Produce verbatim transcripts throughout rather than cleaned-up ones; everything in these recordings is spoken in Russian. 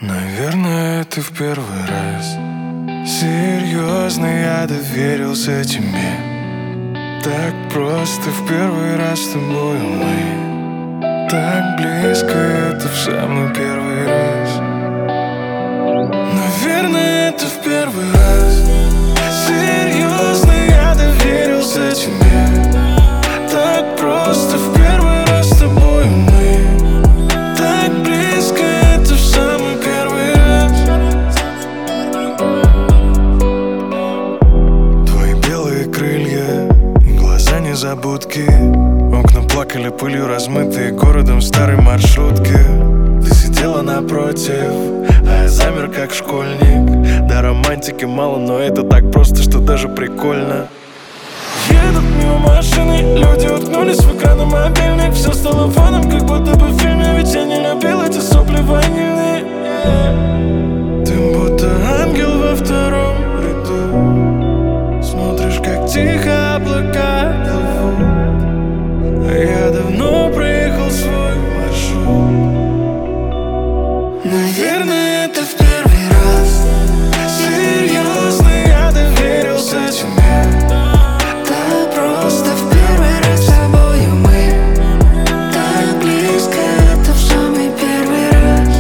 Наверное, это в первый раз. Серьезно, я доверился тебе. Так просто в первый раз с тобой мы. Так близко, это в самый первый раз. Наверное, это в первый раз. Серьезно, я доверился тебе. Так просто в первый раз с тобой мы. Так близко, это в самый первый раз. Твои белые крылья, глаза незабудки. Окна плакали пылью, размытые городом в старой маршрутке. Ты сидела напротив, а я замер как школьник. Да, романтики мало, но это так просто, что даже прикольно. Едут мимо машины, люди уткнулись в экраны мобильных. Все стало фоном, как будто бы в фильме. Ведь я не любил эти сопли ванильные. Ты будто ангел во втором ряду. Смотришь, как тихо облака плывут. А я давно проехал свой маршрут. Наверное, это в первый раз. Серьезно, я доверился тебе. Так просто в первый раз с тобою мы. Так близко, это в самый первый раз.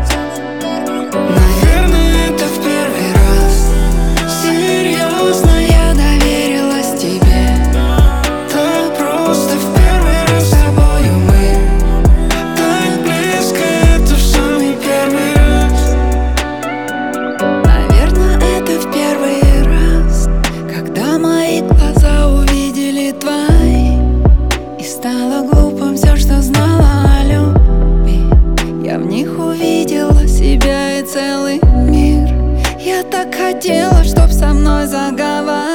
Наверное, это в первый раз. Серьезно, я доверилась тебе. Так просто в первый раз с тобою мы. Так близко, это в самый первый раз. Наверное, это в первый раз, когда мои глаза увидели твои. И стало глупым все, что знала о любви. Я в них увидела себя и целый мир. Я так хотела, чтоб со мной заговорить.